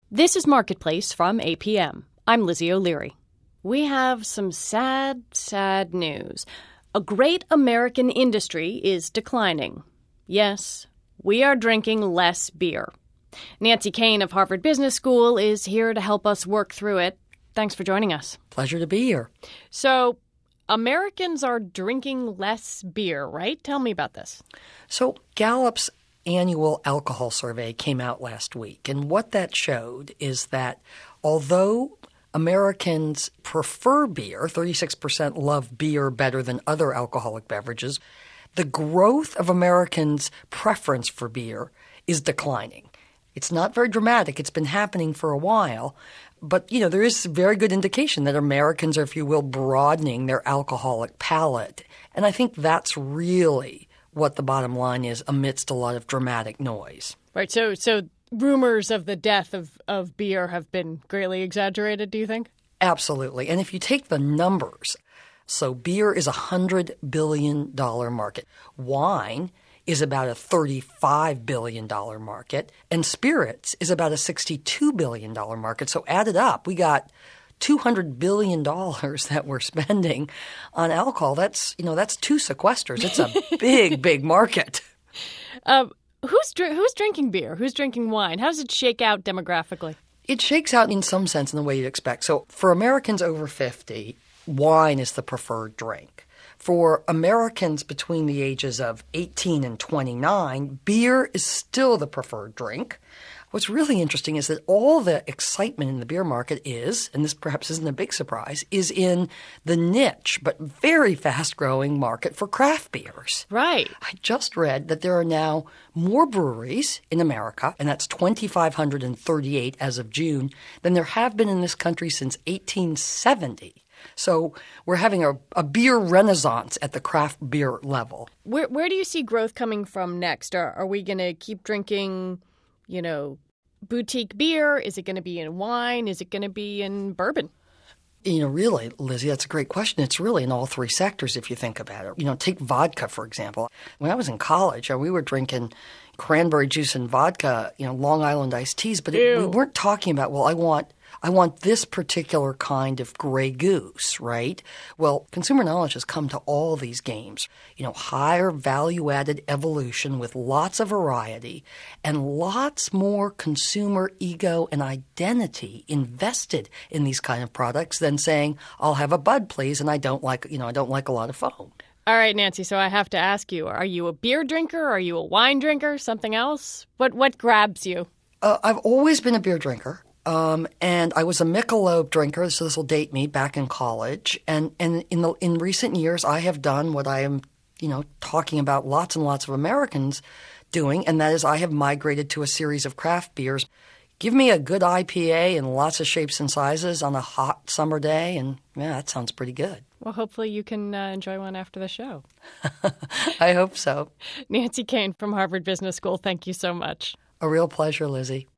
This is Marketplace from APM. I'm Lizzie O'Leary. We have some sad, sad news. A great American industry is declining. Yes, we are drinking less beer. Nancy Koehn of Harvard Business School is here to help us work through it. Thanks for joining us. Pleasure to be here. So, Americans are drinking less beer, right? Tell me about this. So Gallup's annual alcohol survey came out last week, and what that showed is that although Americans prefer beer, 36% love beer better than other alcoholic beverages, the growth of Americans' preference for beer is declining. It's not very dramatic. It's been happening for a while. But, there is very good indication that Americans are, if you will, broadening their alcoholic palate. And I think that's really what the bottom line is amidst a lot of dramatic noise. Right. So rumors of the death of beer have been greatly exaggerated, do you think? Absolutely. And if you take the numbers, so beer is a $100 billion market. Wine is about a $35 billion market, and spirits is about a $62 billion market. So added up, we got $200 billion that we're spending on alcohol. That's two sequesters. It's a big, big market. Who's drinking beer? Who's drinking wine? How does it shake out demographically? It shakes out in some sense in the way you'd expect. So for Americans over 50, wine is the preferred drink. For Americans between the ages of 18 and 29, beer is still the preferred drink. What's really interesting is that all the excitement in the beer market is, and this perhaps isn't a big surprise, is in the niche but very fast-growing market for craft beers. Right. I just read that there are now more breweries in America, and that's 2,538 as of June, than there have been in this country since 1870. So we're having a beer renaissance at the craft beer level. Where do you see growth coming from next? Are we going to keep drinking, boutique beer? Is it going to be in wine? Is it going to be in bourbon? Really, Lizzie, that's a great question. It's really in all three sectors if you think about it. Take vodka, for example. When I was in college, we were drinking cranberry juice and vodka, Long Island iced teas, but we weren't talking about, I want this particular kind of Grey Goose, right? Well, consumer knowledge has come to all these games. Higher value-added evolution with lots of variety and lots more consumer ego and identity invested in these kind of products than saying, I'll have a Bud, please, and I don't like a lot of foam. All right, Nancy, so I have to ask you, are you a beer drinker? Are you a wine drinker? Something else? What grabs you? I've always been a beer drinker. And I was a Michelob drinker, so this will date me, back in college. And in recent years, I have done what I am, talking about lots and lots of Americans doing, and that is I have migrated to a series of craft beers. Give me a good IPA in lots of shapes and sizes on a hot summer day, and that sounds pretty good. Well, hopefully you can enjoy one after the show. I hope so. Nancy Koehn from Harvard Business School, thank you so much. A real pleasure, Lizzie.